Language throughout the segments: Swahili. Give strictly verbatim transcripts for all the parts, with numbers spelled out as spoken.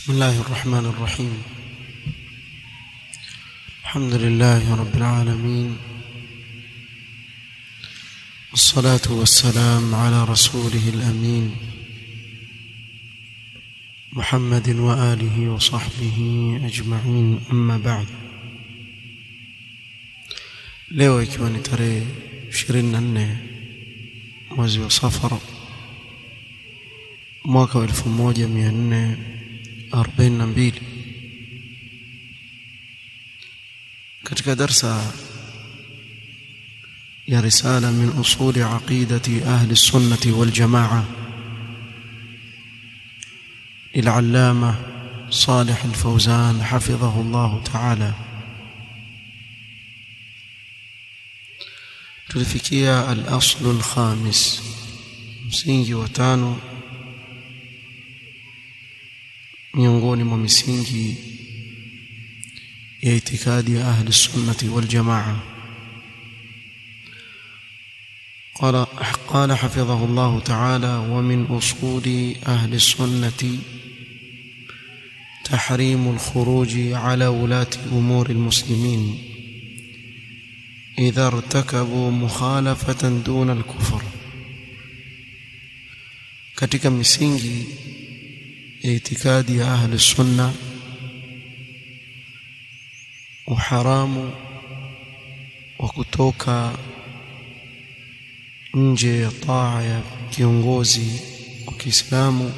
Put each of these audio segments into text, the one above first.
بسم الله الرحمن الرحيم. الحمد لله رب العالمين، والصلاة والسلام على رسوله الأمين محمد وآله وصحبه أجمعين، أما بعد. leo ikiwa ni tarehe ishirini na nne mwezi wa Safar mwaka wa elfu moja mia nne arobaini na mbili, katika darsa ya risala min usuli aqidati ahli sunnati wal jamaa للعلامة صالح الفوزان حفظه الله تعالى، tulifikia al-aslu al-khamis, msingi wa tano miongoni mwa misingi ya itikadi ya ahli sunnati wal jamaa. قال قال حفظه الله تعالى: ومن أصول أهل السنة تحريم الخروج على ولاة أمور المسلمين إذا ارتكبوا مخالفة دون الكفر. katika misingi ya itikadi ya ahli sunna, uharamu wa kutoka nje ya taa ya kiongozi wa Kiislamu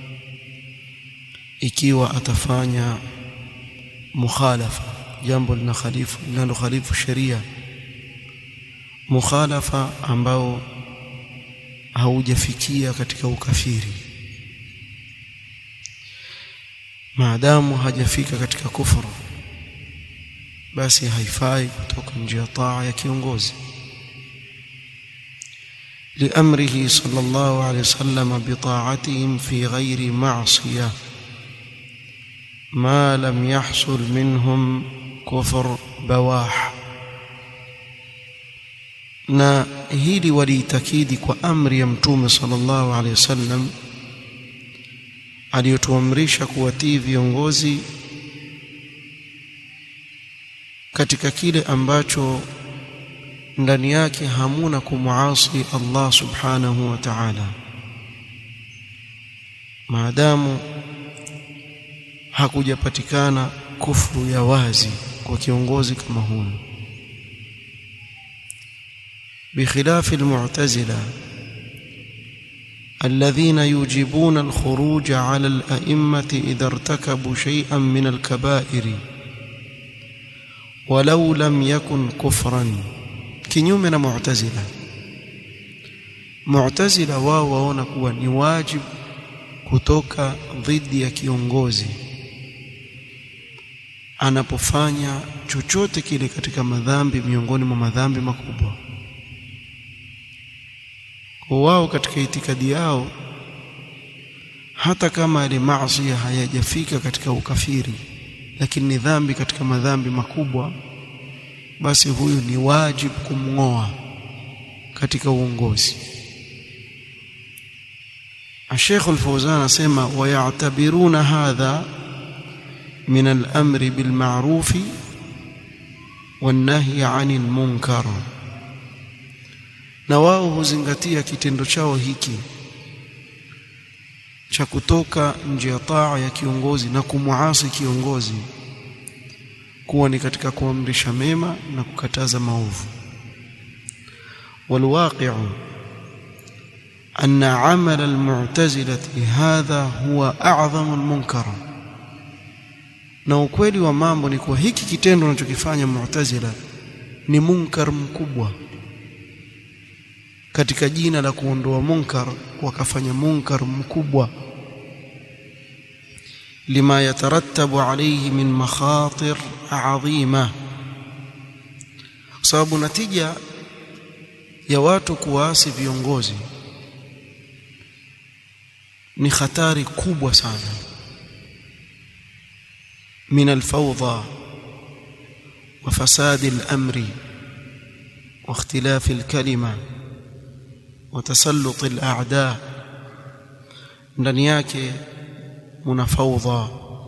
ikiwa atafanya mukhalafa, jambo linalokhalifu linalokhalifu sheria, mukhalafa ambao haujafikia katika ukafiri. maadamu hajafika katika kufuru, basi haifai kutoka nje ya taa ya kiongozi. لأمره صلى الله عليه وسلم بطاعتهم في غير معصية ما لم يحصل منهم كفر بواح. na hili waliitakidi kwa amri ya mtume sallallahu alaihi wasallam aliyotuamrisha kuwatii viongozi katika kile ambacho ndani yake hamuna kumuasi Allah subhanahu wa ta'ala, maadamu hakujapatikana kufuru ya wazi kwa kiongozi kama huyo. بخلاف المعتزلة الذين يوجبون الخروج على الأئمة إذا ارتكبوا شيئا من الكبائر ولو لم يكن كفرا. kinyume na mu'tazila, mu'tazila wao waona kuwa ni wajibu kutoka dhidi ya kiongozi anapofanya chochote kile katika madhambi miongoni mwa madhambi makubwa. Kwa wao katika itikadi yao, hata kama ile maasi hayajafika katika ukafiri, lakini ni dhambi katika madhambi makubwa, basi huyu ni wajibu kumngoa katika uongozi. Sheikh Al-Fawzan asema: wayatabiruna hadha min al-amri bil ma'ruf wan nahy 'anil munkar. na wao huzingatia kitendo chao hiki cha kutoka nje ya taa ya kiongozi na kumuasi kiongozi kuwa ni katika kuamrisha mema na kukataza maovu. والواقع أن عمل المعتزلة هذا هو أعظم المنكر. na ukweli wa mambo ni kwa hiki kitendo wanachokifanya mu'tazila ni munkar mkubwa. katika jina la kuondoa munkar wakafanya munkar mkubwa, lima yatarattabu alayhi min makhatir adhima. sababu natija ya watu kuasi viongozi ni hatari kubwa sana. min alfawdha wa fasad al-amri wa ikhtilaf al-kalima wa tasallut al-a'da. ndani yake muna fawdha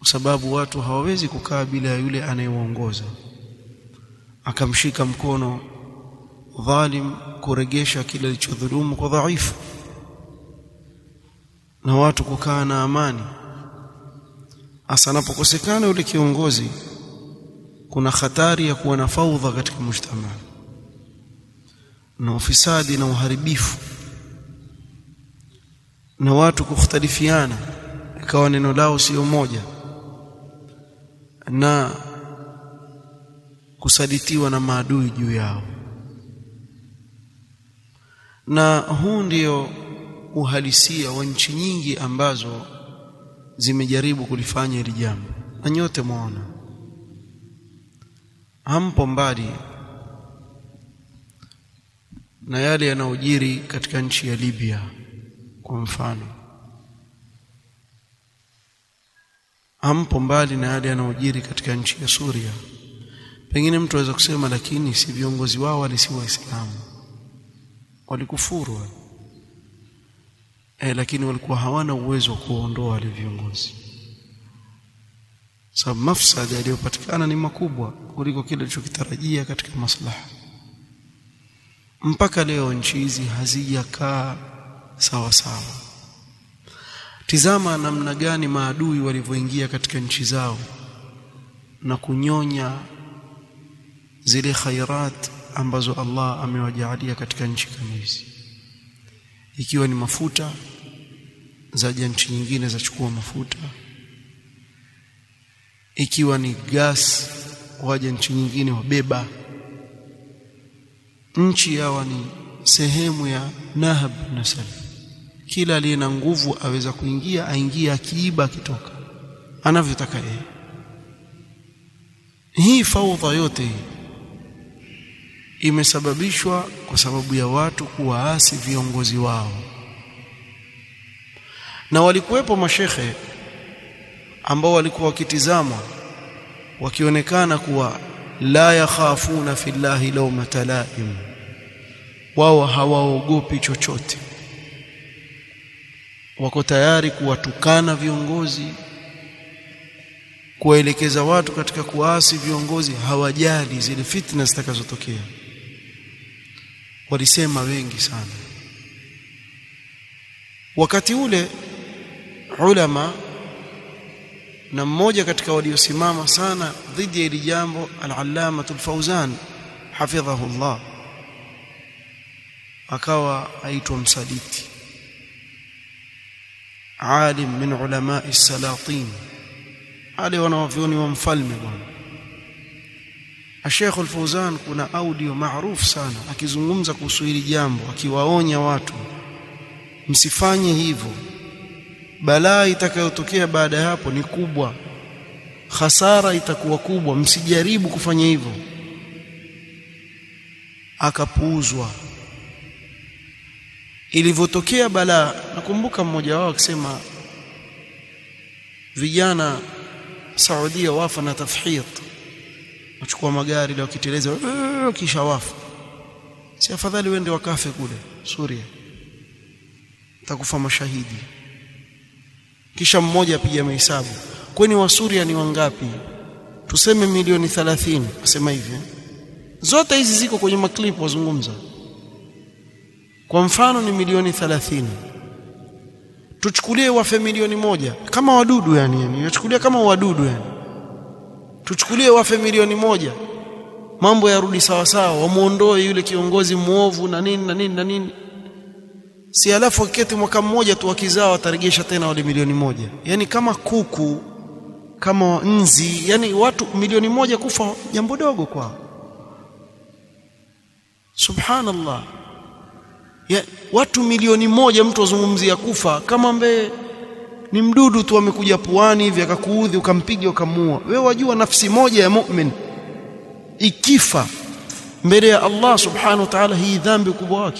kwa sababu watu hawawezi kukaa bila yule anayewaongoza. Akamshika mkono dhalim kuregesha kile alichodhulumu kwa dhaifu, na watu kukaa na amani. Hasa anapokosekana yule kiongozi, kuna hatari ya kuwa na faudha katika mujtama na ufisadi na uharibifu, na watu kukhtalifiana, ikawa neno lao sio moja, na kusaditiwa na maadui juu yao. Na huu ndio uhalisia wa nchi nyingi ambazo zimejaribu kulifanya hili jambo, na nyote muona hampo mbali na yale yanayojiri katika nchi ya Libya kwa mfano. Hampo mbali na yale yanayojiri katika nchi ya Suria. Pengine mtu aweza kusema lakini si viongozi wao wali si Waislamu, walikufuru eh, lakini walikuwa hawana uwezo wa kuondoa wale viongozi, sababu mafsada yaliyopatikana ni makubwa kuliko kile kilichokitarajia katika maslaha. Mpaka leo nchi hizi hazijakaa sawa sawa. Tizama namna gani maadui walivyoingia katika nchi zao na kunyonya zile khairat ambazo Allah amewajalia katika nchi kama hizi. Ikiwa ni mafuta, zaja nchi nyingine za chukua mafuta. Ikiwa ni gas, waje nchi nyingine wabeba. Nchi yao ni sehemu ya nahab na salaf. Kila aliye na nguvu aweza kuingia, aingia, akiiba, akitoka anavyotaka yeye. Hii faudha yote hii imesababishwa kwa sababu ya watu kuwaasi viongozi wao. Na walikuwepo mashekhe ambao walikuwa wakitizama, wakionekana kuwa la yakhafuna fillahi lawmata laim, wao hawaogopi chochote, wako tayari kuwatukana viongozi, kuwaelekeza watu katika kuasi viongozi, hawajali zile fitna zitakazotokea. Walisema wengi sana wakati ule ulama, na mmoja katika waliosimama sana dhidi ya hili jambo al-Allama al-Fawzan hafidhahullah, akawa aitwa msaliti, alim min ulama as-salatin, wale wanaovioni wa mfalme bwana. Sheikh al-Fawzan kuna audio maarufu sana akizungumza kuhusu hili jambo, akiwaonya watu msifanye hivyo, balaa itakayotokea baada ya hapo ni kubwa, hasara itakuwa kubwa, msijaribu kufanya hivyo. Akapuuzwa. Ilivyotokea balaa, nakumbuka mmoja wao akisema vijana Saudia wafa na tafhid, wachukua magari leo kiteleza kisha wafa. Si afadhali wende wakafe kule Suria, takufa mashahidi. Kisha mmoja apiga mahesabu, kwani wa Suria ni wangapi? Tuseme milioni thelathini, asema hivi. Zote hizi ziko kwenye maklipu wazungumza. Kwa mfano ni milioni thelathini. Tuchukulie wafe milioni moja kama wadudu, yani yani tuchukulie kama wadudu yani. Tuchukulie wafe milioni moja, mambo yarudi sawa sawa, wamuondoe yule kiongozi muovu na nini na nini na nini. Si alafu aketi mwaka mmoja tu wakizao wataregesha tena wale milioni moja. Yani kama kuku, kama nzi, yani watu milioni moja kufa jambo dogo kwao. Subhanallah. Ya, watu milioni moja mtu azungumzia kufa kama mbe ni mdudu tu amekuja puani hivi akakuudhi ukampiga ukamua. Wewe wajua nafsi moja ya mu'min ikifa mbele ya Allah subhanahu wa ta'ala, hii dhambi kubwa wake.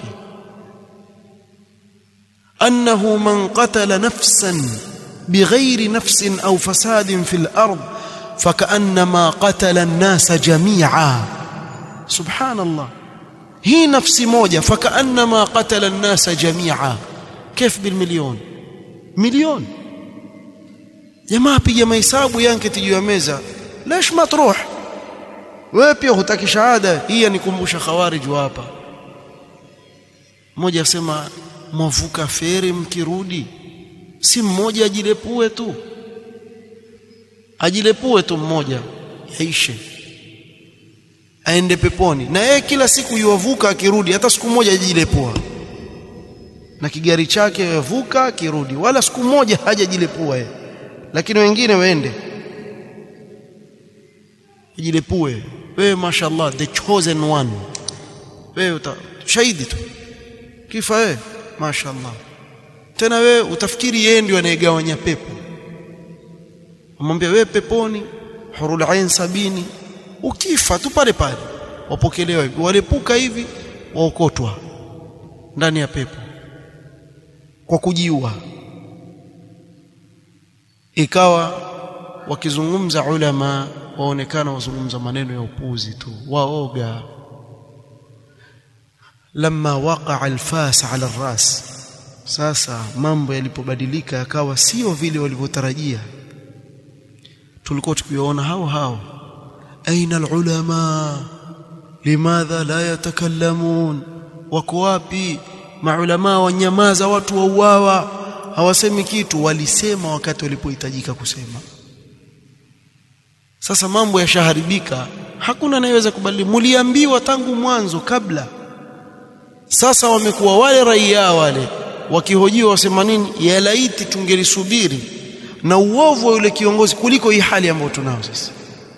Annahu man qatala nafsan bighayri nafsin aw fasadin fil ard fakaannama qatala an-nasa jami'a. Subhanallah. hii nafsi moja fakaannama qatala an-nasa jami'a. كيف بالمليون؟ مليون. jamaa piga mahesabu yake juu ya meza, lash matruh, wewe pia hutaki shahada hii. Yanikumbusha khawarij hapa. Mmoja asema mwavuka feri mkirudi, si mmoja ajilepue tu, ajilepue tu mmoja yaishe aende peponi, na yeye kila siku yuwavuka akirudi, hata siku moja ajilepua na kigari chake yavuka akirudi, wala siku moja hajajilepua yeye. Lakini wengine waende ajilepue. Wewe mashallah the chosen one, wewe shahidi tu kifa wewe mashallah. Tena wewe utafikiri yeye ndio anayegawanya pepo, amwambia wewe peponi hurul ain sabini, ukifa tu pale pale wapokelewa hivi, walepuka hivi waokotwa ndani ya pepo kwa kujiua. Ikawa wakizungumza ulama waonekana wazungumza maneno ya upuzi tu, waoga. Lamma waqa'a al-fas 'ala ar-ras, sasa mambo yalipobadilika yakawa sio vile walivyotarajia. Tulikuwa tukiona hao hao, aina al-ulama limadha la yatakallamun, wako wapi maulama? Wanyamaza, watu wauawa, hawasemi kitu. Walisema wakati walipohitajika kusema. Sasa mambo yashaharibika, hakuna anayeweza kubadili. Muliambiwa tangu mwanzo kabla. Sasa wamekuwa wale raia wale wakihojiwa wasema nini? Ya laiti tungelisubiri na uovu wa yule kiongozi kuliko hii hali ambayo tunao sasa,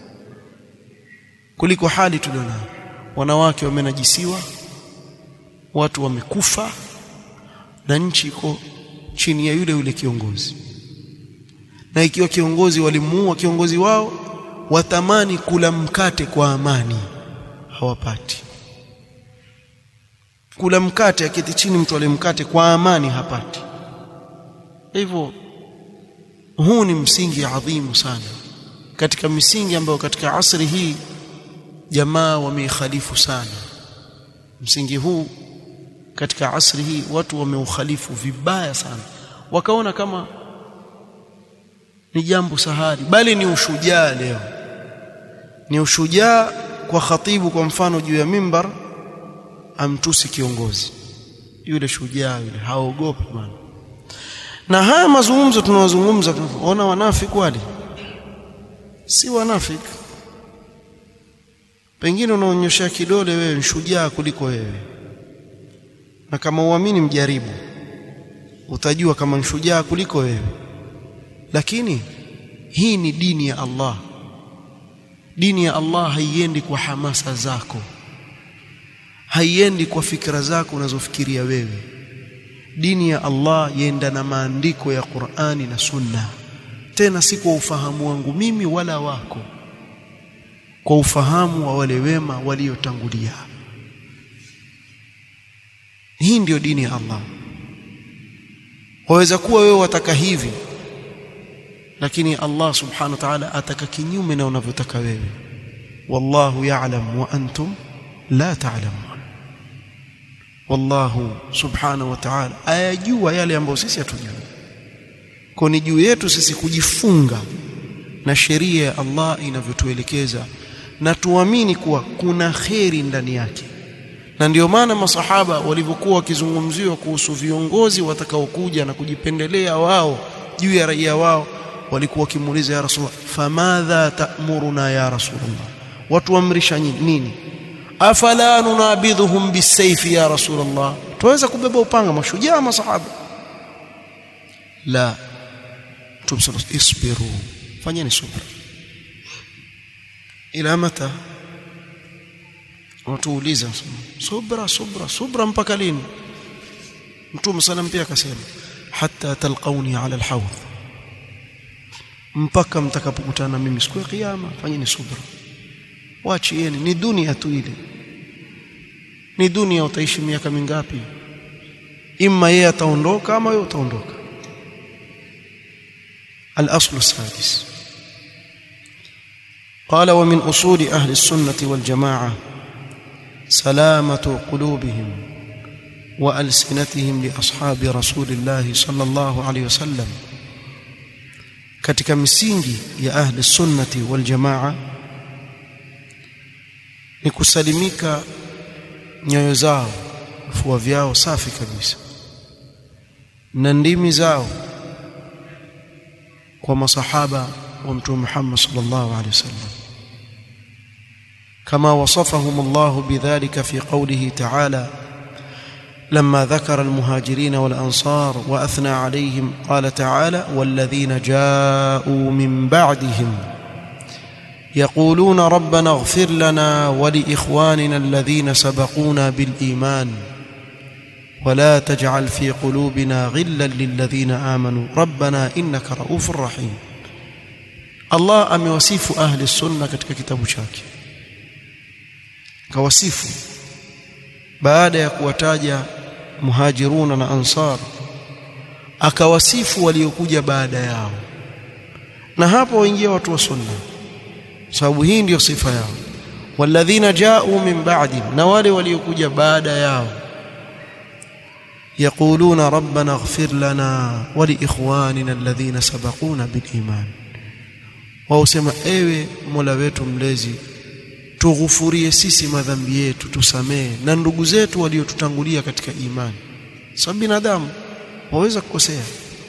kuliko hali tulionayo. Wanawake wamenajisiwa, watu wamekufa, na nchi iko chini ya yule yule kiongozi. Na ikiwa kiongozi walimuua kiongozi wao, watamani kula mkate kwa amani, hawapati. Kula mkate, aketi chini mtu ale mkate kwa amani, hapati. Hivyo huu ni msingi adhimu sana katika misingi ambayo katika asri hii jamaa wameikhalifu sana. Msingi huu katika asri hii watu wameukhalifu vibaya sana, wakaona kama ni jambo sahali, bali ni ushujaa. Leo ni ushujaa kwa khatibu, kwa mfano juu ya mimbar amtusi kiongozi yule, shujaa yule, haogopi bwana. Na haya mazungumzo tunawazungumza, tunaona wanafiki wale, si wanafiki. Pengine unaonyesha kidole wewe ni shujaa kuliko wewe, na kama uamini mjaribu, utajua kama ni shujaa kuliko wewe. Lakini hii ni dini ya Allah. Dini ya Allah haiendi kwa hamasa zako, haiendi kwa fikra zako unazofikiria wewe. Dini ya Allah yenda na maandiko ya Qur'ani na Sunna, tena si kwa ufahamu wangu mimi wala wako, kwa ufahamu wa wale wema waliotangulia. Hii ndio dini ya Allah. Waweza kuwa wewe wataka hivi, lakini Allah subhanahu wa ta'ala ataka kinyume na unavyotaka wewe. Wallahu ya'lam wa antum la ta'lamun. Wallahu subhanahu wa ta'ala ayajua yale ambayo sisi hatujui. Kwa ni juu yetu sisi kujifunga na sheria ya Allah inavyotuelekeza, na tuamini kuwa kuna kheri ndani yake. Na ndio maana masahaba walivyokuwa wakizungumziwa kuhusu viongozi watakaokuja na kujipendelea wao juu ya raia wao, walikuwa wakimuuliza, ya Rasulullah, famadha ta'muruna ya Rasulullah, watu amrisha nini? Afala nunabidhuhum bisayfi ya Rasulullah, tuweza kubeba upanga? Mashujaa masahaba. La, tumsulu isbiru, fanyeni subra. Ila mata? Watuuliza subra subra subra mpaka lini? Mtume sallam pia akasema hatta talqauni ala alhawd, mpaka mtakapokutana mimi siku ya kiyama, fanyeni subra. Waachieni, ni dunia tu ile. Ni dunia, utaishi miaka mingapi? Imma yeye ataondoka ama wewe utaondoka. الأصل السادس قال ومن أصول أهل السنة والجماعة سلامة قلوبهم وألسنتهم لأصحاب رسول الله صلى الله عليه وسلم katika misingi ya ahli sunnati wal jamaa ni kusalimika nyoyo zao, vifua vyao safi kabisa, na ndimi zao kwa masahaba wa Mtume Muhammad sallallahu alaihi wasallam, kama wasafahum Allah bidhalika fi qawlihi ta'ala لما ذكر المهاجرين والأنصار وأثنى عليهم قال تعالى والذين جاءوا من بعدهم يقولون ربنا اغفر لنا ولإخواننا الذين سبقونا بالإيمان ولا تجعل في قلوبنا غلا للذين آمنوا ربنا إنك رؤوف رحيم. الله amewasifu ahli sunna katika kitabu chake, kawasifu baada ya kuwataja muhajiruna na ansar, akawasifu waliokuja baada yao, na hapo waingia watu wa sunna, sababu hii ndio sifa yao. walladhina ja'u min ba'di, na wale waliokuja baada yao, yaquluna rabbana ighfir lana wa li ikhwanina alladhina sabaquna bil iman, wao sema ewe Mola wetu mlezi, tughufurie sisi madhambi yetu, tusamee na ndugu zetu waliotutangulia katika imani. Sababu binadamu waweza kukosea,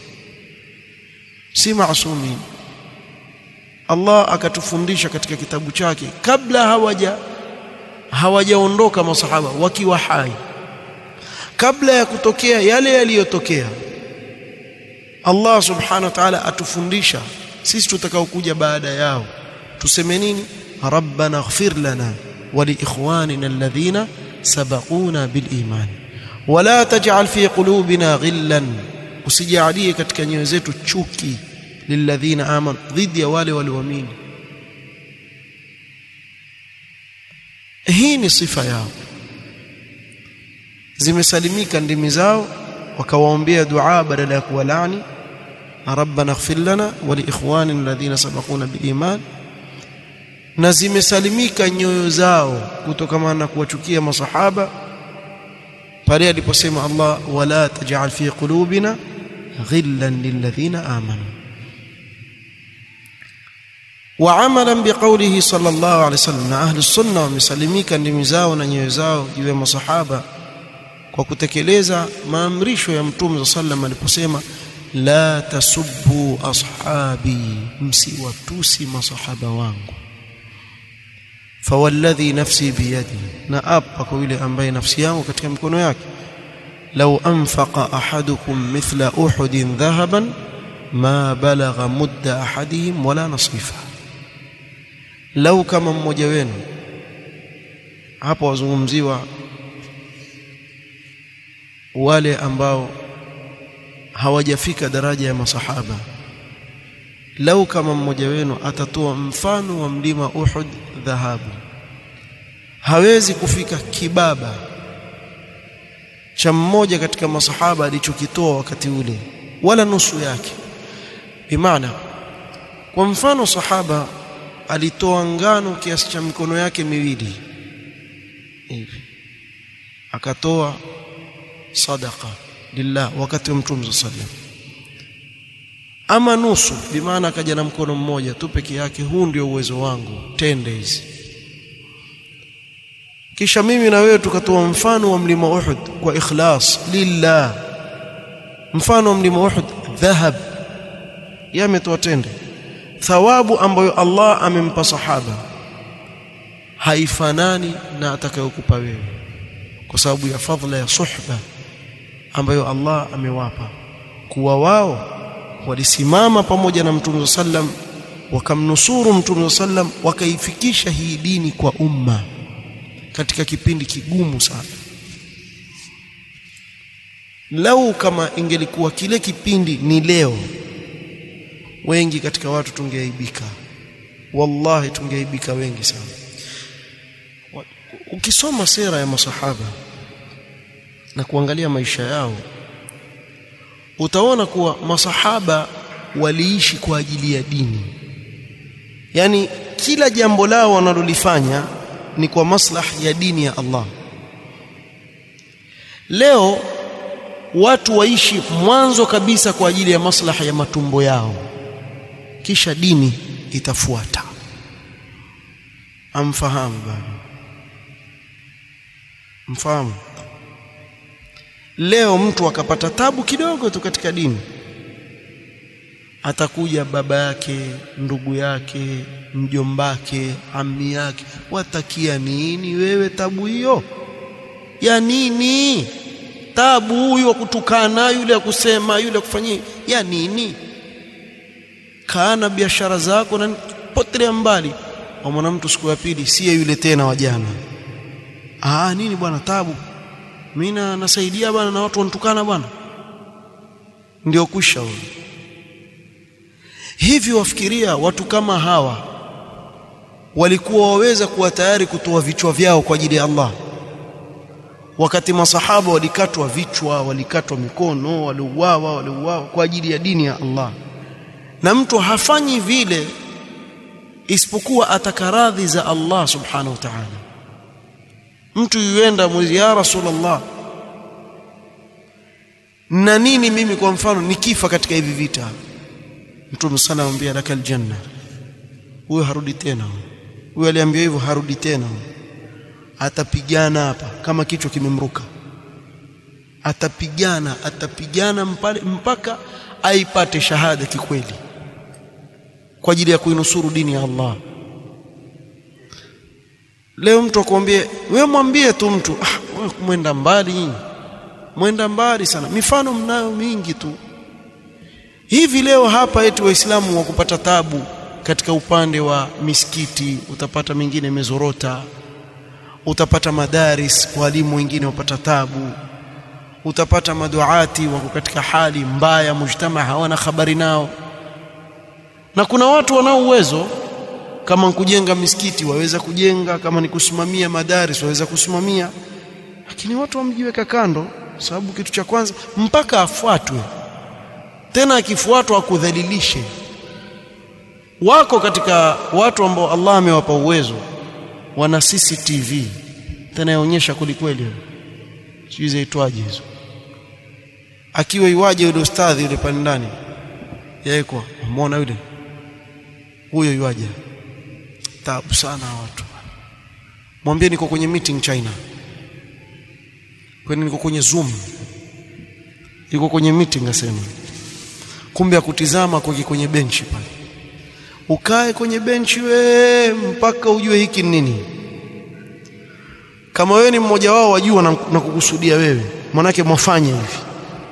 si maasumi. Allah akatufundisha katika kitabu chake kabla hawaja hawajaondoka masahaba, wakiwa hai, kabla ya kutokea yale yaliyotokea, Allah subhanahu wa ta'ala atufundisha sisi tutakao kuja baada yao tuseme nini? ربنا اغفر لنا ولإخواننا الذين سبقونا بالإيمان ولا تجعل في قلوبنا غلا, usijalie katika nyoyo zetu chuki, lilladhina amanu, dhidi ya wale walioamini. Hii ni sifa yao, zimesalimika ndimi zao, wakawaombea dua badala ya kuwalani, rabbana ighfir lana wa li ikhwanina alladhina sabaquna bil iman, na zimesalimika nyoyo zao kutokana na kuwachukia masahaba pale aliposema Allah wala taj'al fi qulubina ghillan lilladhina amanu. Wa amalan biqawlihi sallallahu alayhi wasallam, na ahli sunna wamesalimika ndimi zao na nyoyo zao juu ya masahaba kwa kutekeleza maamrisho ya Mtume sallallahu aliposema la tasubbu ashabi, msiwatusi masahaba wangu. fawalladhi nafsi biyadi, na apa kwa yule ambaye nafsi yangu katika mikono yake, law anfaqa ahadukum mithla uhudin dhahaban ma balagha mudda ahadihim wala nasifa. Lau kama mmoja wenu, hapo wazungumziwa wale ambao hawajafika daraja ya masahaba, lau kama mmoja wenu atatoa mfano wa mlima Uhud dhahabu, hawezi kufika kibaba cha mmoja katika masahaba alichokitoa wakati ule, wala nusu yake. Bimaana, kwa mfano sahaba alitoa ngano kiasi cha mikono yake miwili hivi, akatoa sadaqa lillah wakati wa Mtume sallallahu alaihi wasallam, ama nusu, bimaana akaja na mkono mmoja tu peke yake, huu ndio uwezo wangu, tende hizi. Kisha mimi na wewe tukatoa mfano wa mlima Uhud kwa ikhlas lillah, mfano wa mlima Uhud dhahab, yametoa tende, thawabu ambayo Allah amempa sahaba haifanani na atakayokupa wewe, kwa sababu ya fadhila ya suhba ambayo Allah amewapa, kuwa wao walisimama pamoja na Mtume sallam, wakamnusuru Mtume sallam, wakaifikisha hii dini kwa umma katika kipindi kigumu sana. Lau kama ingelikuwa kile kipindi ni leo, wengi katika watu tungeaibika, wallahi tungeaibika wengi sana. Ukisoma sera ya masahaba na kuangalia maisha yao, utaona kuwa masahaba waliishi kwa ajili ya dini. Yani kila jambo lao wanalolifanya ni kwa maslahi ya dini ya Allah. Leo watu waishi mwanzo kabisa kwa ajili ya maslahi ya matumbo yao, kisha dini itafuata. Amfahamu bwana, mfahamu. Leo mtu akapata tabu kidogo tu katika dini, atakuja baba yake, ndugu yake, mjombake, ammi yake, watakia nini wewe tabu hiyo? Ya nini? Tabu huyo kutukana, yule ya kusema, yule ya kufanyia, ya nini? Kana biashara zako na potelea mbali. Wa mwana mtu siku ya pili si yule tena wa jana. Ah, nini bwana tabu? Mimi nasaidia bwana na watu wanatukana bwana. Ndio kusha huyo. Hivi wafikiria watu kama hawa walikuwa waweza kuwa tayari kutoa vichwa vyao kwa ajili ya Allah? Wakati masahaba walikatwa vichwa, walikatwa mikono, waliuawa, waliuawa kwa ajili ya dini ya Allah. Na mtu hafanyi vile isipokuwa atakaradhi za Allah subhanahu wa ta'ala. Mtu yuenda mwezi, ya Rasulullah, na nini mimi kwa mfano nikifa katika hivi vita? Mtume sana anamwambia lakal janna. Huyo harudi tena. Huyo aliambiwa hivyo harudi tena. Atapigana hapa kama kichwa kimemruka. Atapigana, atapigana mpale, mpaka aipate shahada kikweli kwa ajili ya kuinusuru dini ya Allah. Leo mtu akwambie, wewe mwambie tu mtu, ah, wewe mwenda mbali. Mwenda mbali sana. Mifano mnayo mingi tu. Hivi leo hapa eti waislamu wa kupata tabu katika upande wa misikiti, utapata mingine imezorota. Utapata madaris, walimu wengine wapata tabu. Utapata maduati wako katika hali mbaya, mujtama hawana habari nao. Na kuna watu wanao uwezo, kama kujenga misikiti waweza kujenga, kama ni kusimamia madaris waweza kusimamia, lakini watu wamjiweka kando, sababu kitu cha kwanza mpaka afuatwe. Tena akifuatwa akudhalilishe. Wako katika watu ambao Allah amewapa uwezo, wana C C T V tena yaonyesha kulikweli. Sijui zaitwaje hizo. Akiwa iwaje yule ustadhi yule pale ndani, yeye kwa umeona yule huyo iwaje, tabu sana watu. Mwambie niko kwenye meeting China, kwani niko kwenye Zoom, yuko kwenye meeting asema, kumbe akutizama kwa kwenye benchi pale. Ukae kwenye benchi we mpaka ujue hiki nini. Kama wewe ni mmoja wao wajua na, na kukusudia wewe, manake mwafanye hivi,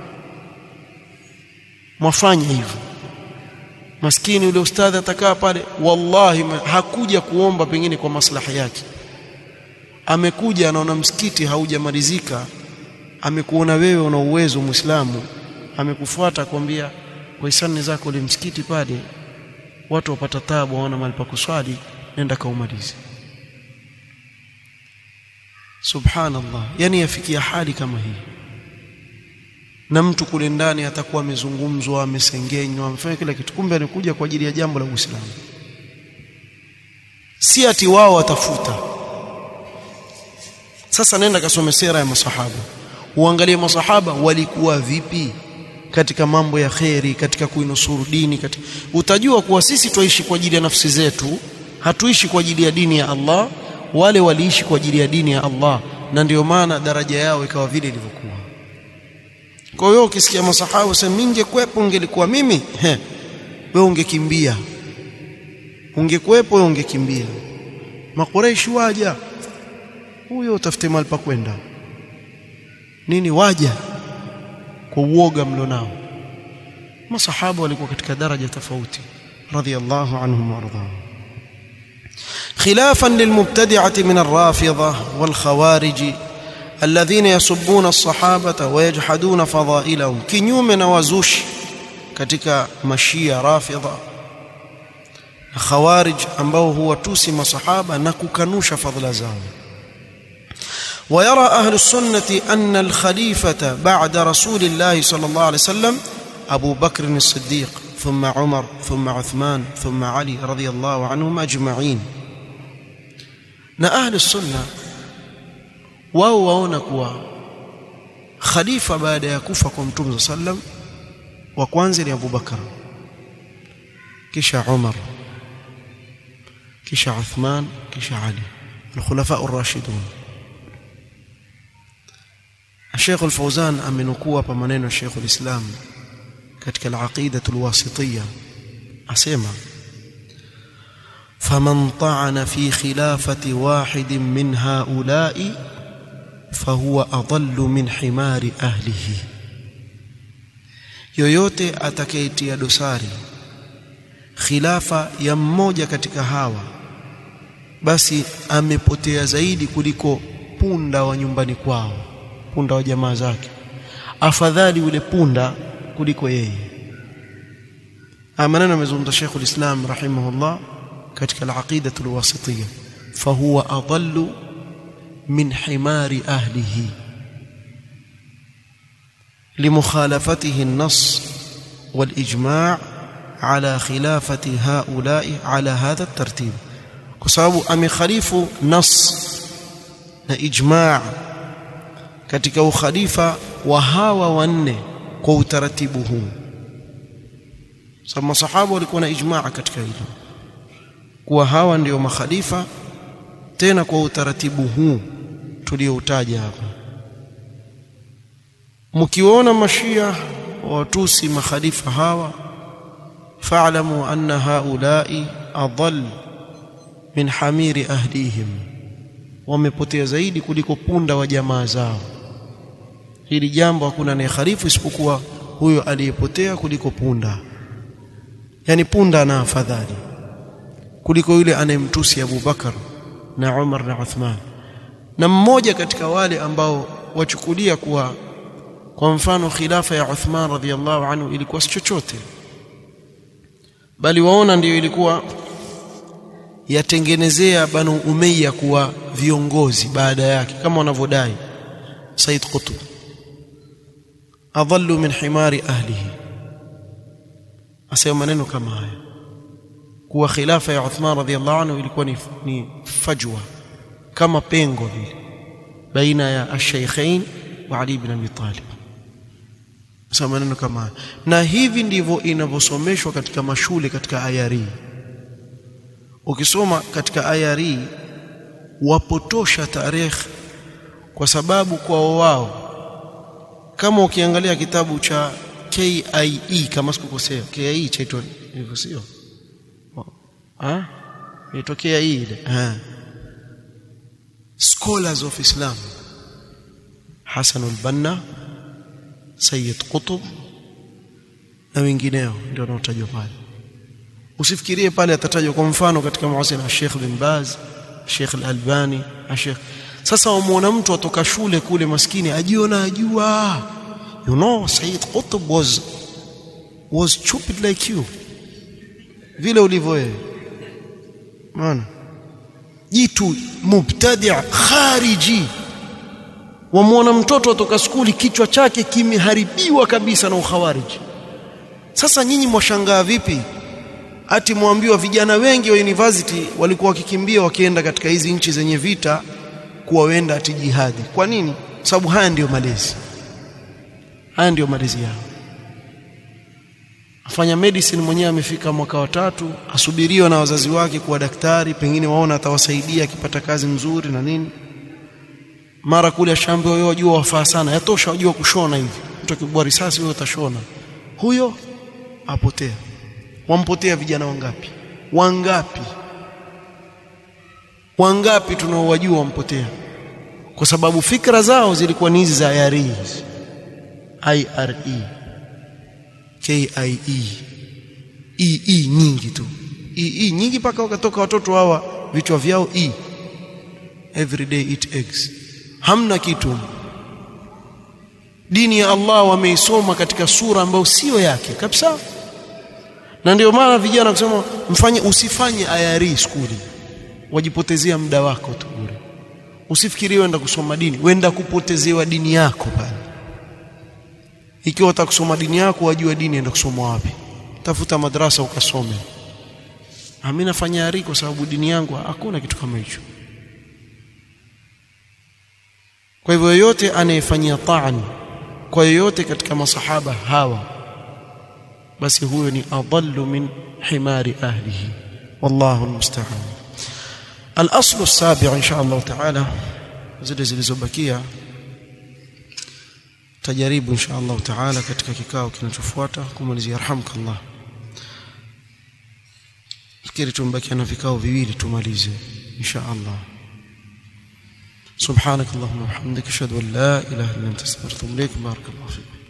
mwafanye hivi. Maskini yule ustadhi atakaa pale, wallahi hakuja kuomba pengine kwa maslahi yake. Amekuja anaona msikiti haujamalizika, amekuona wewe una uwezo Muislamu, amekufuata kwambia kwa hisani zako ile msikiti pale watu wapata taabu, waona mahali pa kuswali, nenda kaumalize. Subhanallah, yani yafikia hali kama hii. Na mtu kule ndani atakuwa amezungumzwa, amesengenywa, amefanya kila kitu, kumbe anakuja kwa ajili ya jambo la Uislamu. Si ati wao watafuta. Sasa nenda kasome sera ya masahaba, uangalie masahaba walikuwa vipi katika mambo ya khairi, katika kuinusuru dini, katika utajua kuwa sisi tuishi kwa ajili ya nafsi zetu, hatuishi kwa ajili ya dini ya Allah. Wale waliishi kwa ajili ya dini ya Allah, na ndio maana daraja yao ikawa vile ilivyokuwa. Kwa hiyo ukisikia masahaba wasema ningekuepo ungelikuwa mimi, he, wewe ungekimbia. Ungekuepo wewe ungekimbia. Makuraishi waja, huyo utafute mahali pa kwenda. Nini waja? Kwa uoga mlionao. Masahaba walikuwa katika daraja tofauti radhiyallahu anhum wa ardhahum. خلافا للمبتدعة من الرافضة والخوارج الذين يسبون الصحابة ويجحدون فضائلهم. kinyume na wazushi katika mashia rafidha na khawarij ambao huwatusi masahaba na kukanusha fadhila zao. ويرى أهل السنة أن الخليفة بعد رسول الله صلى الله عليه وسلم أبو بكر الصديق ثم عمر ثم عثمان ثم علي رضي الله عنهم أجمعين. na ahli sunna wao waona kuwa khalifa baada ya kufa kwa Mtume sallam wa kwanza ni Abu Bakar, kisha Umar, kisha Uthman, kisha Ali, al-khulafa ar-rashidun. Sheikh al-Fawzan amenukua hapa maneno ya Sheikh al-Islam katika al-aqida al-wasitiyya, asema faman ta'ana fi khilafati wahidin min haula'i fahuwa adallu min himari ahlihi, yoyote atakayetia dosari khilafa ya mmoja katika hawa, basi amepotea zaidi kuliko punda wa nyumbani kwao, punda wa jamaa zake. Afadhali ule punda kuliko yeye. Amanana amezungumza Sheikh al-Islam rahimahullah katika al-aqida al-wasitiyya, fahuwa adallu min himari ahlihi limukhalafatihi an-nass wal-ijma' ala khilafati haula'i ala hadha at-tartib, kwa sababu amekhalifu nas na ijma' katika ukhalifa wa hawa wanne kwa utaratibu huu. Sababu masahaba walikuwa na ijma' katika hilo kuwa hawa ndio makhalifa, tena kwa utaratibu huu tulioutaja hapa. Mkiona mashia watusi makhalifa hawa, fa'lamu anna haula'i adall min hamiri ahlihim, wamepotea zaidi kuliko punda wa jamaa zao. Hili jambo hakuna anayekhalifu isipokuwa huyo aliyepotea kuliko punda. Yani punda ana afadhali kuliko yule anayemtusi Abu Bakar na Umar na Uthman. Na mmoja katika wale ambao wachukulia kuwa kwa mfano khilafa ya Uthman radhiyallahu anhu ilikuwa si chochote, bali waona ndio ilikuwa yatengenezea Banu Umayya kuwa viongozi baada yake, kama wanavyodai Said Qutb, adallu min himari ahlihi. Asema maneno kama haya kuwa khilafa ya Uthman radhiyallahu anhu ilikuwa ni, ni fajwa, kama pengo vile baina ya ash-shaykhain wa Ali ibn Abi Talib. Asema maneno kama haya, na hivi ndivyo inavyosomeshwa katika mashule katika ayari. Ukisoma katika ayari wapotosha tarehe, kwa sababu kwa wao, kama ukiangalia kitabu cha K I E kama sikukosea, K I E chaitwa hivyo sio? Ah, itokea hii ile. Ah. Scholars of Islam, Hasan al-Banna, Sayyid Qutb na wengineo ndio wanaotajwa pale. Usifikirie pale atatajwa kwa mfano katika muasina Sheikh bin Baz, Sheikh al-Albani, Sheikh. Sasa wamuona mtu atoka shule kule maskini ajiona ajua, you know Sayyid Qutb was was stupid like you, vile ulivyo wewe. Maana jitu mubtadi' khariji, wamuona mtoto atoka skuli kichwa chake kimeharibiwa kabisa na ukhawariji. Sasa nyinyi mwashangaa vipi ati muambiwa vijana wengi wa university walikuwa wakikimbia wakienda katika hizi nchi zenye vita kuwa wenda ati jihadi? Kwa nini? Sababu haya ndio malezi, haya ndio malezi yao. Afanya medicine mwenyewe amefika mwaka wa tatu, asubiriwa na wazazi wake kuwa daktari, pengine waona atawasaidia akipata kazi nzuri na nini. Mara kule ashambiwa wewe wajua wafaa sana, yatosha wajua kushona hivi, mtu akibwa risasi wewe utashona. Huyo apotea. Wampotea vijana wangapi? Wangapi? Wangapi tunaowajua wampotea? Kwa sababu fikra zao zilikuwa ni hizi za I R E, I R E, K I E, E E nyingi tu, E E nyingi paka wakatoka watoto hawa vichwa vyao E, every day eat eggs. Hamna kitu. Dini ya Allah wameisoma katika sura ambayo sio yake kabisa. Na ndio maana vijana kusema mfanye, usifanye I R E skuli, wajipotezea muda wako tu bure. Usifikirie wenda kusoma dini, wenda kupotezewa dini yako pale. Ikiwa unataka kusoma dini yako, wajua dini enda kusoma wapi? Tafuta madrasa ukasome. Mimi nafanya I R E kwa sababu dini yangu, hakuna kitu kama hicho. Kwa hivyo yote anayefanyia ta'an kwa yote katika masahaba hawa, basi huyo ni adallu min himari ahlihi. wallahu almusta'an. al-aslu as-sabi' insha Allah ta'ala, zile zilizobakia tajaribu insha Allah ta'ala katika kikao kinachofuata kumalizia. Yarhamkallah. fikiri tumbaki na vikao viwili tumalize insha Allah. subhanakallahumma wa bihamdika ashhadu an la ilaha illa anta astaghfiruka wa atubu ilaik. barakallahu fik.